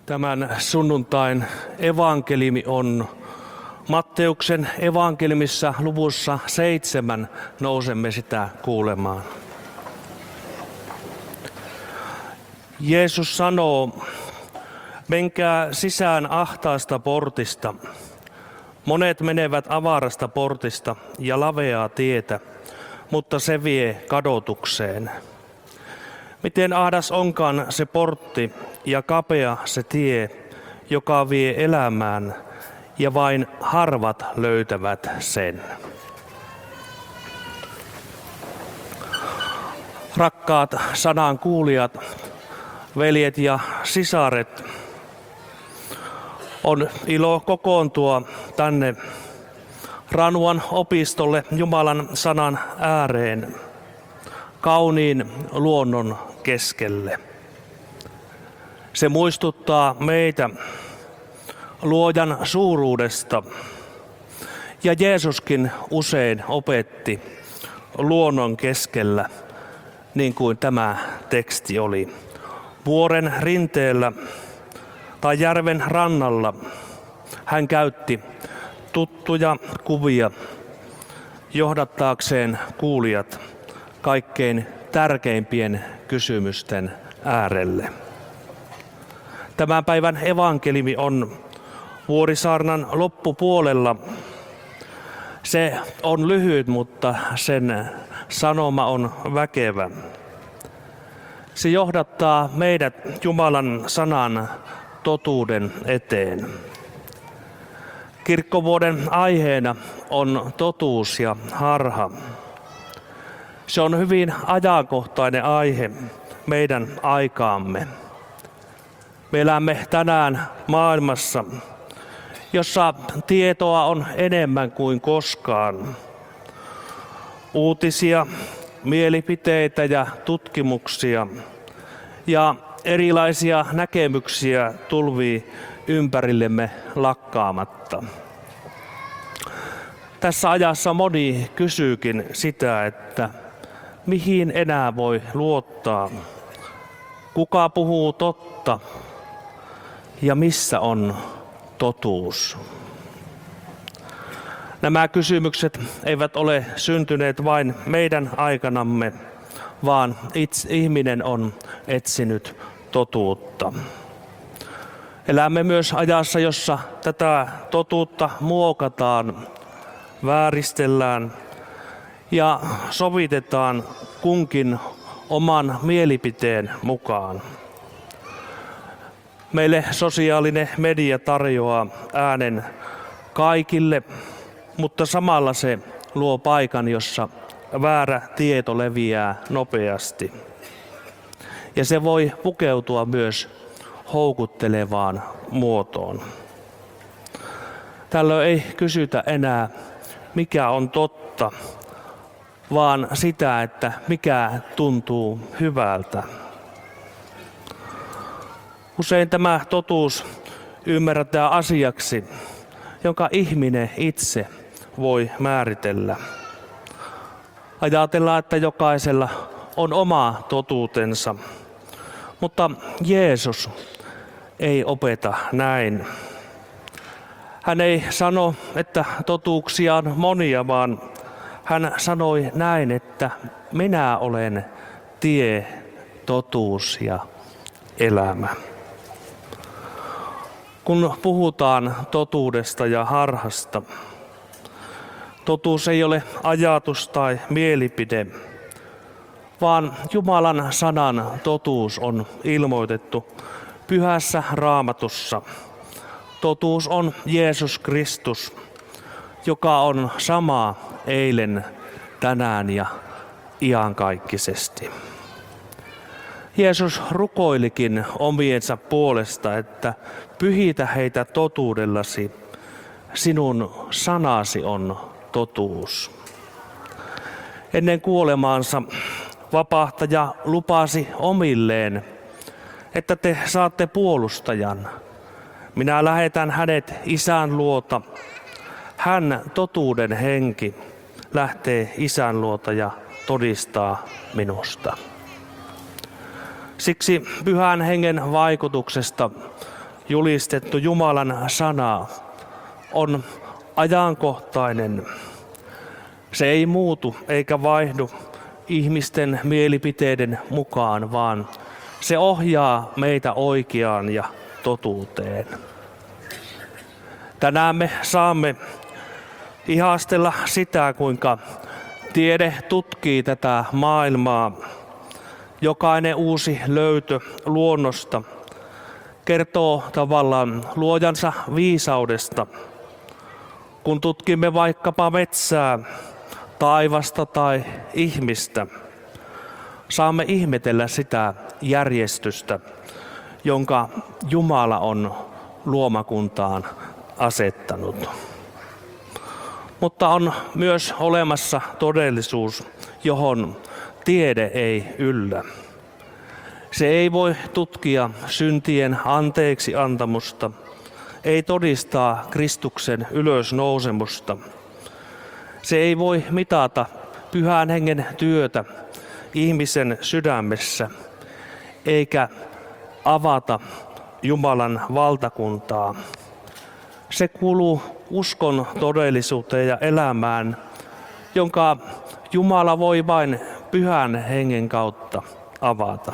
Tämän sunnuntain evankeliumi on Matteuksen evankeliumissa luvussa 7. Nousemme sitä kuulemaan. Jeesus sanoo, menkää sisään ahtaasta portista. Monet menevät avarasta portista ja laveaa tietä, mutta se vie kadotukseen. Miten ahdas onkaan se portti ja kapea se tie, joka vie elämään, ja vain harvat löytävät sen. Rakkaat sanan kuulijat, veljet ja sisaret, on ilo kokoontua tänne Ranuan opistolle Jumalan sanan ääreen, kauniin luonnon keskelle. Se muistuttaa meitä Luojan suuruudesta, ja Jeesuskin usein opetti luonnon keskellä, niin kuin tämä teksti oli. Vuoren rinteellä tai järven rannalla hän käytti tuttuja kuvia johdattaakseen kuulijat kaikkein tärkeimpien kysymysten äärelle. Tämän päivän evankeliumi on Vuorisaarnan loppupuolella. Se on lyhyt, mutta sen sanoma on väkevä. Se johdattaa meidät Jumalan sanan totuuden eteen. Kirkkovuoden aiheena on totuus ja harha. Se on hyvin ajankohtainen aihe meidän aikaamme. Me elämme tänään maailmassa, jossa tietoa on enemmän kuin koskaan. Uutisia, mielipiteitä ja tutkimuksia ja erilaisia näkemyksiä tulvii ympärillemme lakkaamatta. Tässä ajassa moni kysyykin sitä, että mihin enää voi luottaa, kuka puhuu totta ja missä on totuus. Nämä kysymykset eivät ole syntyneet vain meidän aikanamme, vaan ihminen on etsinyt totuutta. Elämme myös ajassa, jossa tätä totuutta muokataan, vääristellään ja sovitetaan kunkin oman mielipiteen mukaan. Meille sosiaalinen media tarjoaa äänen kaikille, mutta samalla se luo paikan, jossa väärä tieto leviää nopeasti. Ja se voi pukeutua myös houkuttelevaan muotoon. Tällöin ei kysytä enää, mikä on totta, vaan sitä, että mikä tuntuu hyvältä. Usein tämä totuus ymmärretään asiaksi, jonka ihminen itse voi määritellä. Ajatellaan, että jokaisella on oma totuutensa, mutta Jeesus ei opeta näin. Hän ei sano, että totuuksia on monia, vaan hän sanoi näin, että minä olen tie, totuus ja elämä. Kun puhutaan totuudesta ja harhasta, totuus ei ole ajatus tai mielipide, vaan Jumalan sanan totuus on ilmoitettu Pyhässä Raamatussa. Totuus on Jeesus Kristus, joka on sama eilen, tänään ja iankaikkisesti. Jeesus rukoilikin omiensa puolesta, että pyhitä heitä totuudellasi, sinun sanasi on totuus. Ennen kuolemaansa vapahtaja lupasi omilleen, että te saatte puolustajan. Minä lähetän hänet Isän luota. Hän, totuuden henki, lähtee Isän luota ja todistaa minusta. Siksi Pyhän Hengen vaikutuksesta julistettu Jumalan sana on ajankohtainen. Se ei muutu eikä vaihdu ihmisten mielipiteiden mukaan, vaan se ohjaa meitä oikeaan ja totuuteen. Tänään me saamme ihastella sitä, kuinka tiede tutkii tätä maailmaa. Jokainen uusi löytö luonnosta kertoo tavallaan luojansa viisaudesta. Kun tutkimme vaikkapa metsää, taivasta tai ihmistä, saamme ihmetellä sitä järjestystä, jonka Jumala on luomakuntaan asettanut. Mutta on myös olemassa todellisuus, johon tiede ei yllä. Se ei voi tutkia syntien anteeksi antamusta, ei todistaa Kristuksen ylösnousemusta. Se ei voi mitata Pyhän Hengen työtä ihmisen sydämessä, eikä avata Jumalan valtakuntaa. Se kuuluu uskon todellisuuteen ja elämään, jonka Jumala voi vain Pyhän Hengen kautta avata.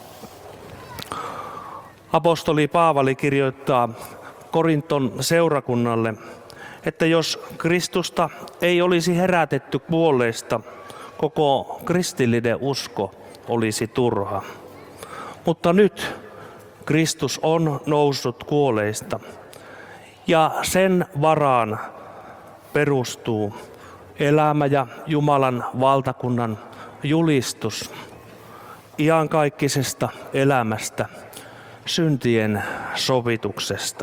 Apostoli Paavali kirjoittaa Korinton seurakunnalle, että jos Kristusta ei olisi herätetty kuolleista, koko kristillinen usko olisi turha. Mutta nyt Kristus on noussut kuolleista ja sen varaan perustuu elämä ja Jumalan valtakunnan julistus iankaikkisesta elämästä, syntien sovituksesta.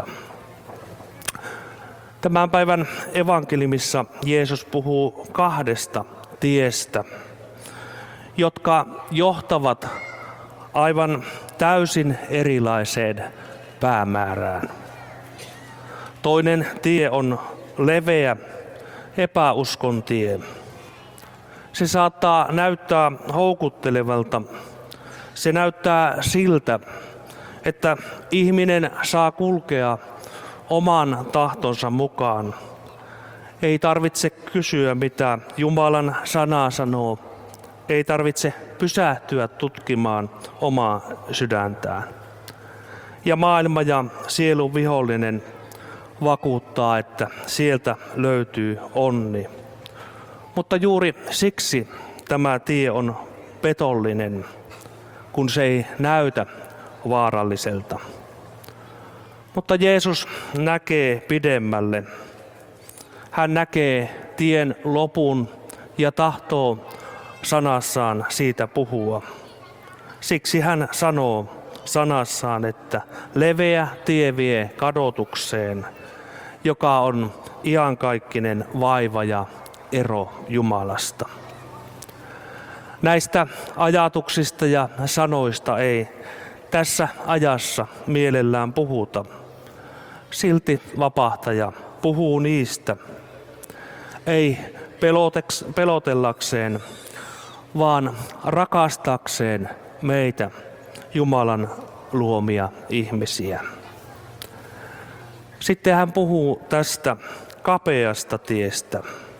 Tämän päivän evankeliumissa Jeesus puhuu kahdesta tiestä, jotka johtavat aivan täysin erilaiseen päämäärään. Toinen tie on leveä epäuskon tie. Se saattaa näyttää houkuttelevalta. Se näyttää siltä, että ihminen saa kulkea oman tahtonsa mukaan. Ei tarvitse kysyä, mitä Jumalan sana sanoo. Ei tarvitse pysähtyä tutkimaan omaa sydäntään. Ja maailma ja sielun vihollinen vakuuttaa, että sieltä löytyy onni. Mutta juuri siksi tämä tie on petollinen, kun se ei näytä vaaralliselta. Mutta Jeesus näkee pidemmälle. Hän näkee tien lopun ja tahtoo sanassaan siitä puhua. Siksi hän sanoo sanassaan, että leveä tie vie kadotukseen, joka on iankaikkinen vaiva ja ero Jumalasta. Näistä ajatuksista ja sanoista ei tässä ajassa mielellään puhuta. Silti vapahtaja puhuu niistä, ei pelotellakseen, vaan rakastakseen meitä, Jumalan luomia ihmisiä. Sitten hän puhuu tästä kapeasta tiestä.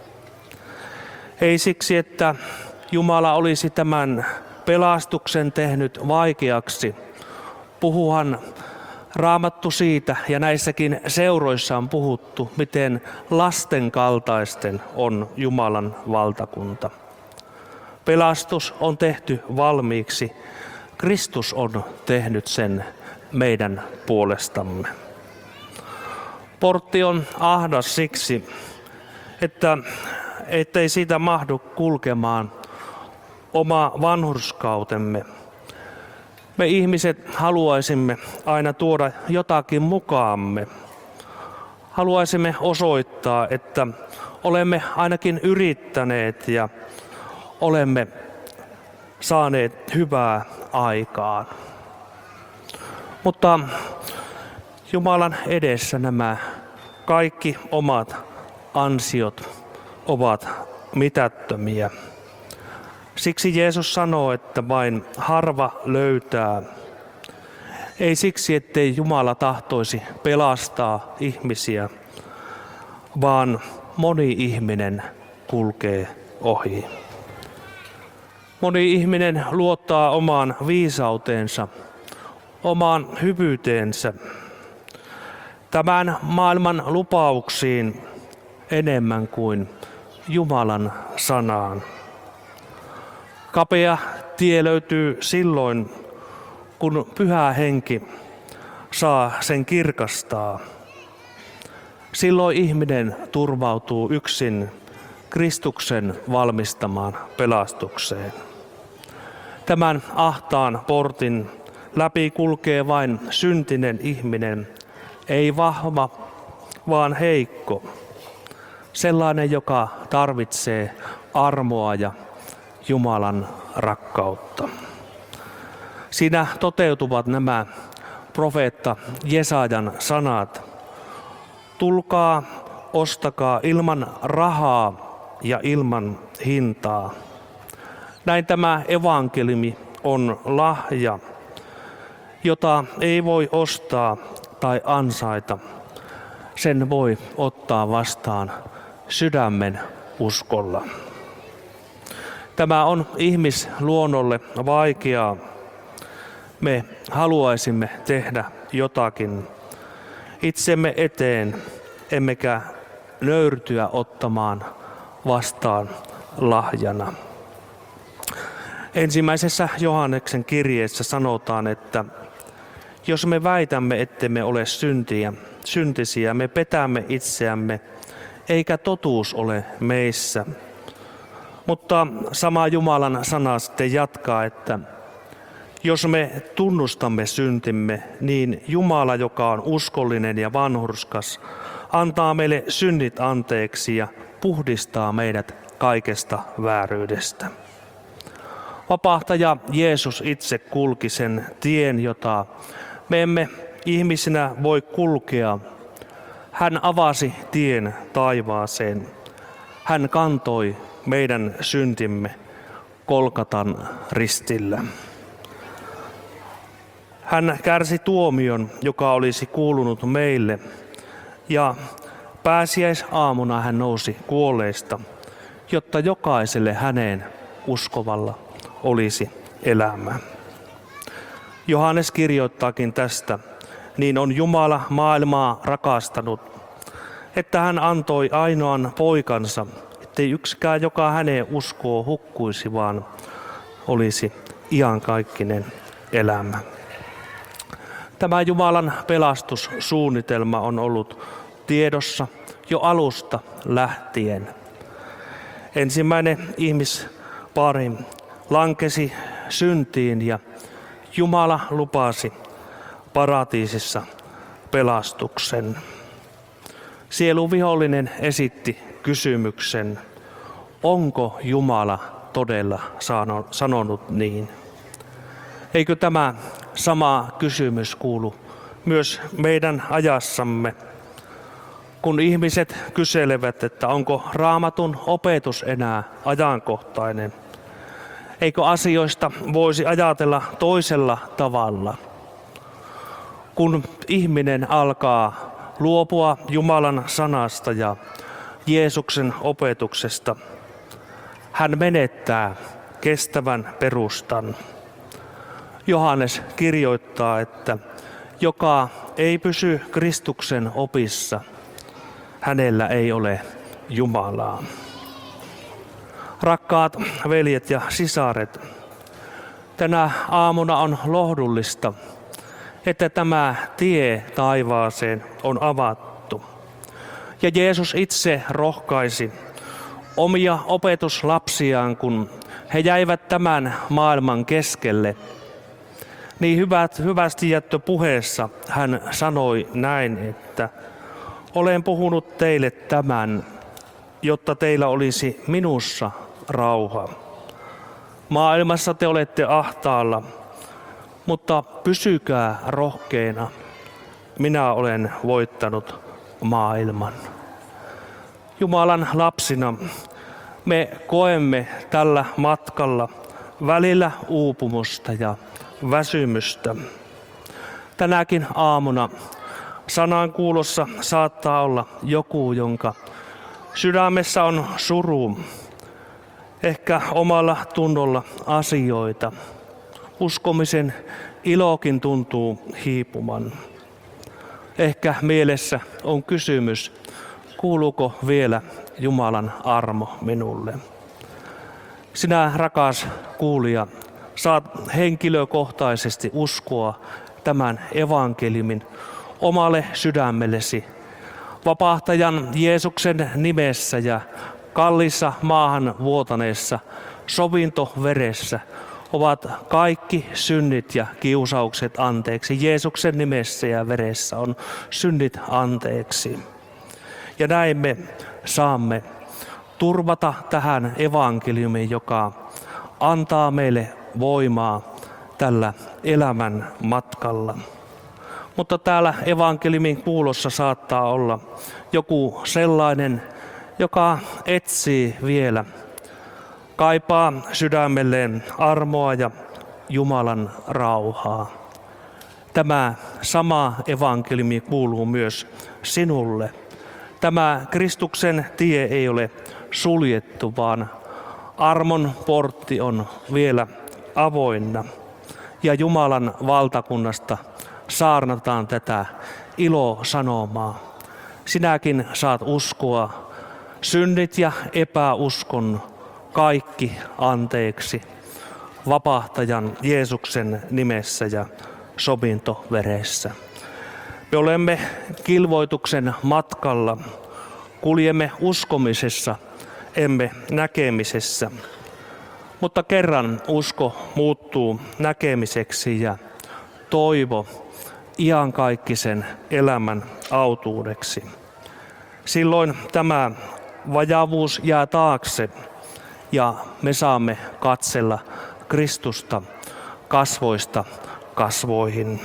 Ei siksi, että Jumala olisi tämän pelastuksen tehnyt vaikeaksi. Puhuhan Raamattu siitä, ja näissäkin seuroissa on puhuttu, miten lasten kaltaisten on Jumalan valtakunta. Pelastus on tehty valmiiksi. Kristus on tehnyt sen meidän puolestamme. Portti on ahdas siksi, ettei siitä mahdu kulkemaan oma vanhurskautemme. Me ihmiset haluaisimme aina tuoda jotakin mukaamme. Haluaisimme osoittaa, että olemme ainakin yrittäneet ja olemme saaneet hyvää aikaan. Mutta Jumalan edessä nämä kaikki omat ansiot ovat mitättömiä. Siksi Jeesus sanoo, että vain harva löytää. Ei siksi, ettei Jumala tahtoisi pelastaa ihmisiä, vaan moni ihminen kulkee ohi. Moni ihminen luottaa omaan viisauteensa, omaan hyvyyteensä, tämän maailman lupauksiin enemmän kuin Jumalan sanaan. Kapea tie löytyy silloin, kun Pyhä Henki saa sen kirkastaa. Silloin ihminen turvautuu yksin Kristuksen valmistamaan pelastukseen. Tämän ahtaan portin läpi kulkee vain syntinen ihminen, ei vahva, vaan heikko. Sellainen, joka tarvitsee armoa ja Jumalan rakkautta. Siinä toteutuvat nämä profeetta Jesajan sanat. Tulkaa, ostakaa ilman rahaa ja ilman hintaa. Näin tämä evankeliumi on lahja, jota ei voi ostaa tai ansaita. Sen voi ottaa vastaan sydämen uskolla. Tämä on ihmisluonnolle vaikeaa. Me haluaisimme tehdä jotakin itsemme eteen, emmekä nöyrtyä ottamaan vastaan lahjana. Ensimmäisessä Johanneksen kirjeessä sanotaan, että jos me väitämme, ettemme ole syntisiä, me petämme itseämme, eikä totuus ole meissä. Mutta sama Jumalan sana sitten jatkaa, että jos me tunnustamme syntimme, niin Jumala, joka on uskollinen ja vanhurskas, antaa meille synnit anteeksi ja puhdistaa meidät kaikesta vääryydestä. Vapahtaja Jeesus itse kulki sen tien, jota me emme ihmisinä voi kulkea. Hän avasi tien taivaaseen. Hän kantoi meidän syntimme Golgatan ristillä. Hän kärsi tuomion, joka olisi kuulunut meille, ja pääsiäisaamuna hän nousi kuolleista, jotta jokaiselle häneen uskovalla olisi elämä. Johannes kirjoittaakin tästä, niin on Jumala maailmaa rakastanut, että hän antoi ainoan poikansa, ettei yksikään, joka häneen uskoo, hukkuisi, vaan olisi iankaikkinen elämä. Tämä Jumalan pelastussuunnitelma on ollut tiedossa jo alusta lähtien. Ensimmäinen ihmispari lankesi syntiin ja Jumala lupasi paratiisissa pelastuksen. Sieluvihollinen esitti kysymyksen, onko Jumala todella sanonut niin? Eikö tämä sama kysymys kuulu myös meidän ajassamme, kun ihmiset kyselevät, että onko Raamatun opetus enää ajankohtainen? Eikö asioista voisi ajatella toisella tavalla? Kun ihminen alkaa luopua Jumalan sanasta ja Jeesuksen opetuksesta, hän menettää kestävän perustan. Johannes kirjoittaa, että joka ei pysy Kristuksen opissa, hänellä ei ole Jumalaa. Rakkaat veljet ja sisaret, tänä aamuna on lohdullista, että tämä tie taivaaseen on avattu. Ja Jeesus itse rohkaisi omia opetuslapsiaan, kun he jäivät tämän maailman keskelle. Niin hyvästi puheessa hän sanoi näin, että olen puhunut teille tämän, jotta teillä olisi minussa rauha. Maailmassa te olette ahtaalla, mutta pysykää rohkeina. Minä olen voittanut maailman. Jumalan lapsina me koemme tällä matkalla välillä uupumusta ja väsymystä. Tänäkin aamuna sanan kuulossa saattaa olla joku, jonka sydämessä on suru, ehkä omalla tunnolla asioita. Uskomisen ilokin tuntuu hiipuman. Ehkä mielessä on kysymys, kuuluuko vielä Jumalan armo minulle? Sinä, rakas kuulija, saat henkilökohtaisesti uskoa tämän evankeliumin omalle sydämellesi. Vapahtajan Jeesuksen nimessä ja kalliissa maahan vuotaneessa sovintoveressä ovat kaikki synnit ja kiusaukset anteeksi. Jeesuksen nimessä ja veressä on synnit anteeksi. Ja näin me saamme turvata tähän evankeliumiin, joka antaa meille voimaa tällä elämän matkalla. Mutta täällä evankeliumin kuulossa saattaa olla joku sellainen, joka etsii vielä, kaipaa sydämelleen armoa ja Jumalan rauhaa. Tämä sama evankeliumi kuuluu myös sinulle. Tämä Kristuksen tie ei ole suljettu, vaan armon portti on vielä avoinna. Ja Jumalan valtakunnasta saarnataan tätä ilosanomaa. Sinäkin saat uskoa synnit ja epäuskon kaikki anteeksi vapahtajan Jeesuksen nimessä ja sovintoveressä. Me olemme kilvoituksen matkalla, kuljemme uskomisessa, emme näkemisessä. Mutta kerran usko muuttuu näkemiseksi ja toivo iankaikkisen elämän autuudeksi. Silloin tämä vajavuus jää taakse ja me saamme katsella Kristusta kasvoista kasvoihin.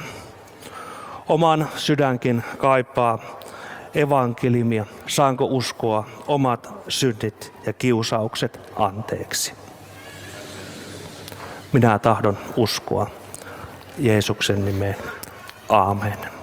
Oman sydänkin kaipaa evankeliumia. Saanko uskoa omat synnit ja kiusaukset anteeksi? Minä tahdon uskoa Jeesuksen nimeen. Aamen.